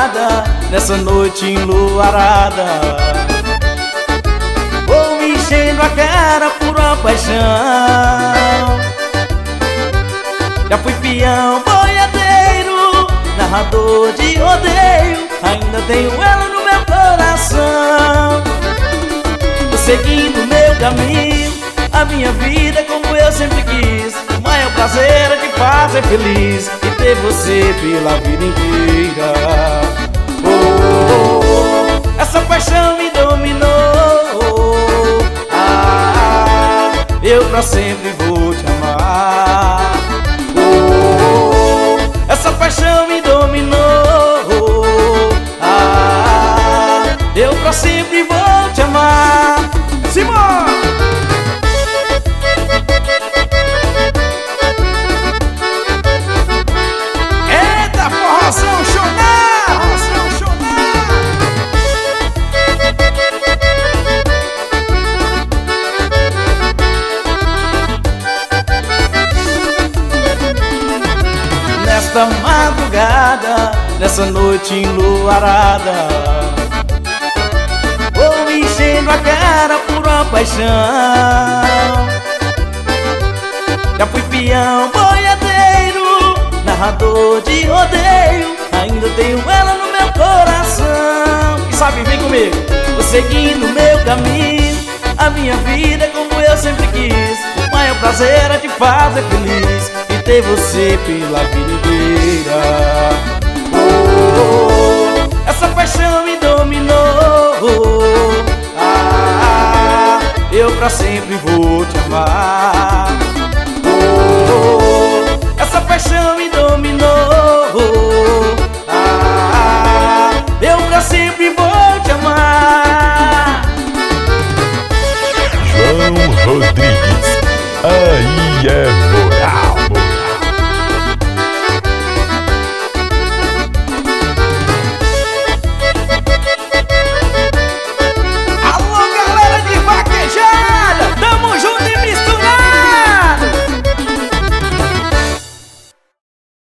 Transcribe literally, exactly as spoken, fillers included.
madrugada, nessa noite enluarada, vou me enchendo a cara por uma paixão. Já fui peão, boiadeiro, narrador de rodeio, ainda tenho ela no meu coração. Tô seguindo meu caminho, a minha vida como eu sempre quis. O maior prazer é te fazer feliz e ter você pela vida inteira. Oh, oh, oh, essa paixão me dominou. Ah, eu pra sempre vou te amar. Oh, oh, oh, essa paixão me dominou. Ah, eu pra sempre vou te amar. Simão! Forrozão Chonar, Forrozão Chonar. Nesta madrugada, nessa noite enluarada, vou me enchendo a cara por uma paixão. Já fui peão, boiadeiro, narrador de rodeio, ainda tenho ela no meu coração. E sabe, vem comigo, vou seguindo meu caminho, a minha vida é como eu sempre quis. O maior prazer é te fazer feliz e ter você pela vida inteira. Oh, oh, oh, essa paixão me dominou. Ah, eu pra sempre vou te